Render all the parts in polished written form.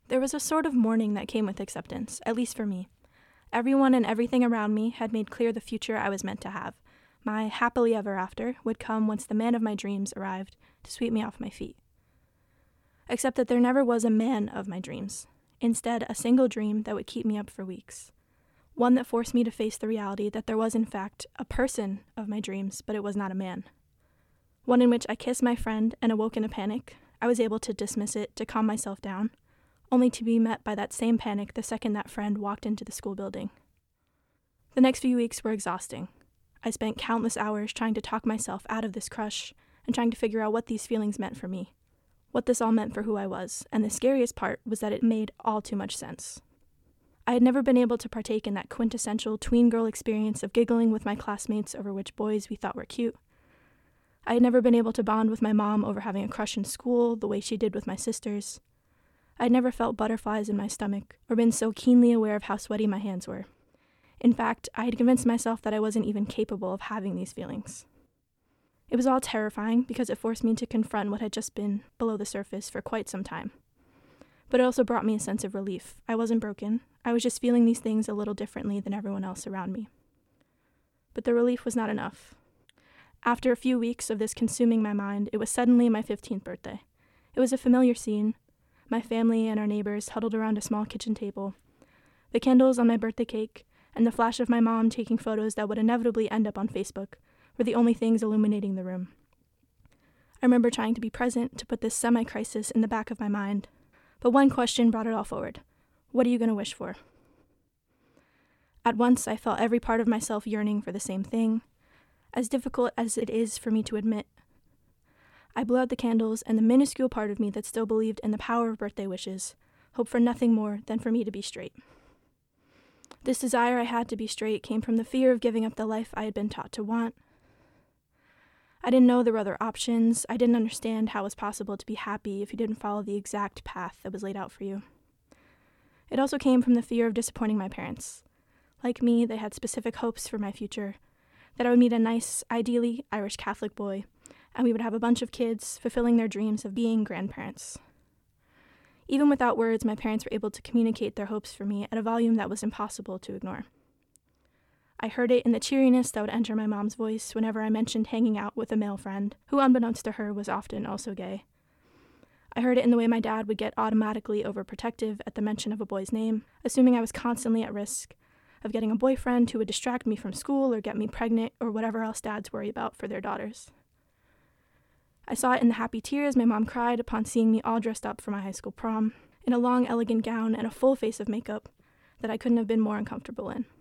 There was a sort of mourning that came with acceptance, at least for me. Everyone and everything around me had made clear the future I was meant to have. My happily ever after would come once the man of my dreams arrived to sweep me off my feet. Except that there never was a man of my dreams. Instead, a single dream that would keep me up for weeks. One that forced me to face the reality that there was, in fact, a person of my dreams, but it was not a man. One in which I kissed my friend and awoke in a panic. I was able to dismiss it, to calm myself down, only to be met by that same panic the second that friend walked into the school building. The next few weeks were exhausting. I spent countless hours trying to talk myself out of this crush and trying to figure out what these feelings meant for me, what this all meant for who I was, and the scariest part was that it made all too much sense. I had never been able to partake in that quintessential tween girl experience of giggling with my classmates over which boys we thought were cute. I had never been able to bond with my mom over having a crush in school the way she did with my sisters. I had never felt butterflies in my stomach or been so keenly aware of how sweaty my hands were. In fact, I had convinced myself that I wasn't even capable of having these feelings. It was all terrifying because it forced me to confront what had just been below the surface for quite some time. But it also brought me a sense of relief. I wasn't broken. I was just feeling these things a little differently than everyone else around me. But the relief was not enough. After a few weeks of this consuming my mind, it was suddenly my 15th birthday. It was a familiar scene. My family and our neighbors huddled around a small kitchen table. The candles on my birthday cake and the flash of my mom taking photos that would inevitably end up on Facebook were the only things illuminating the room. I remember trying to be present to put this semi-crisis in the back of my mind, but one question brought it all forward. What are you going to wish for? At once, I felt every part of myself yearning for the same thing, as difficult as it is for me to admit. I blew out the candles, and the minuscule part of me that still believed in the power of birthday wishes hoped for nothing more than for me to be straight. This desire I had to be straight came from the fear of giving up the life I had been taught to want. I didn't know there were other options. I didn't understand how it was possible to be happy if you didn't follow the exact path that was laid out for you. It also came from the fear of disappointing my parents. Like me, they had specific hopes for my future, that I would meet a nice, ideally Irish Catholic boy, and we would have a bunch of kids fulfilling their dreams of being grandparents. Even without words, my parents were able to communicate their hopes for me at a volume that was impossible to ignore. I heard it in the cheeriness that would enter my mom's voice whenever I mentioned hanging out with a male friend, who unbeknownst to her was often also gay. I heard it in the way my dad would get automatically overprotective at the mention of a boy's name, assuming I was constantly at risk of getting a boyfriend who would distract me from school or get me pregnant or whatever else dads worry about for their daughters. I saw it in the happy tears my mom cried upon seeing me all dressed up for my high school prom, in a long, elegant gown and a full face of makeup that I couldn't have been more uncomfortable in.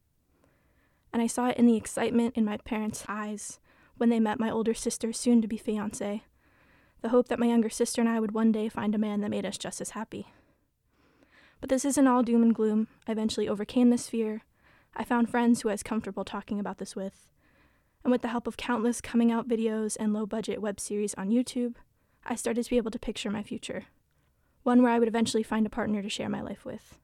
And I saw it in the excitement in my parents' eyes when they met my older sister's soon-to-be fiancé, the hope that my younger sister and I would one day find a man that made us just as happy. But this isn't all doom and gloom. I eventually overcame this fear. I found friends who I was comfortable talking about this with. And with the help of countless coming-out videos and low-budget web series on YouTube, I started to be able to picture my future, one where I would eventually find a partner to share my life with.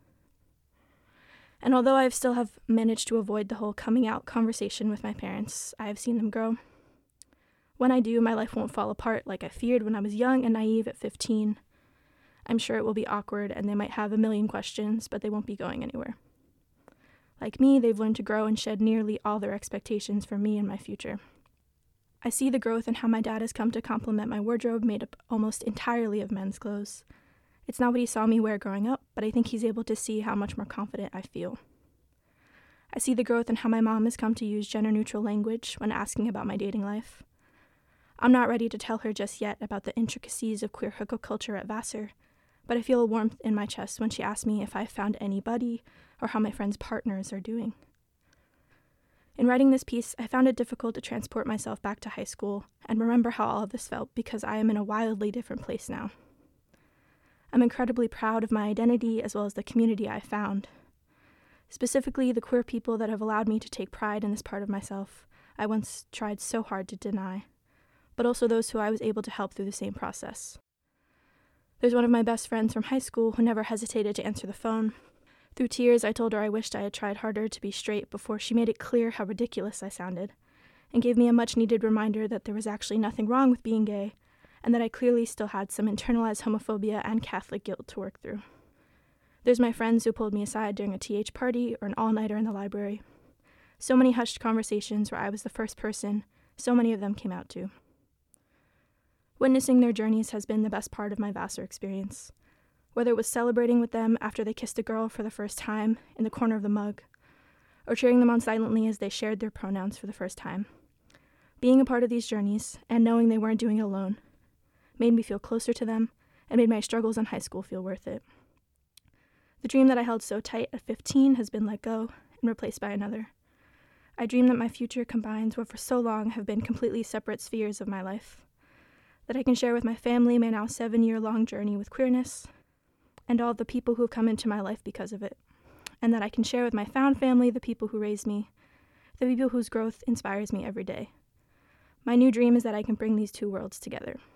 And although I still have managed to avoid the whole coming-out conversation with my parents, I have seen them grow. When I do, my life won't fall apart like I feared when I was young and naive at 15. I'm sure it will be awkward and they might have a million questions, but they won't be going anywhere. Like me, they've learned to grow and shed nearly all their expectations for me and my future. I see the growth in how my dad has come to complement my wardrobe made up almost entirely of men's clothes. It's not what he saw me wear growing up, but I think he's able to see how much more confident I feel. I see the growth in how my mom has come to use gender-neutral language when asking about my dating life. I'm not ready to tell her just yet about the intricacies of queer hookup culture at Vassar, but I feel a warmth in my chest when she asks me if I've found anybody or how my friends' partners are doing. In writing this piece, I found it difficult to transport myself back to high school and remember how all of this felt because I am in a wildly different place now. I'm incredibly proud of my identity as well as the community I found. Specifically, the queer people that have allowed me to take pride in this part of myself I once tried so hard to deny, but also those who I was able to help through the same process. There's one of my best friends from high school who never hesitated to answer the phone. Through tears, I told her I wished I had tried harder to be straight before she made it clear how ridiculous I sounded, and gave me a much-needed reminder that there was actually nothing wrong with being gay, and that I clearly still had some internalized homophobia and Catholic guilt to work through. There's my friends who pulled me aside during a TH party or an all-nighter in the library. So many hushed conversations where I was the first person so many of them came out to. Witnessing their journeys has been the best part of my Vassar experience, whether it was celebrating with them after they kissed a girl for the first time in the corner of the mug, or cheering them on silently as they shared their pronouns for the first time. Being a part of these journeys, and knowing they weren't doing it alone, made me feel closer to them and made my struggles in high school feel worth it. The dream that I held so tight at 15 has been let go and replaced by another. I dream that my future combines what for so long have been completely separate spheres of my life, that I can share with my family my now 7-year-long journey with queerness, and all the people who have come into my life because of it, and that I can share with my found family the people who raised me, the people whose growth inspires me every day. My new dream is that I can bring these two worlds together.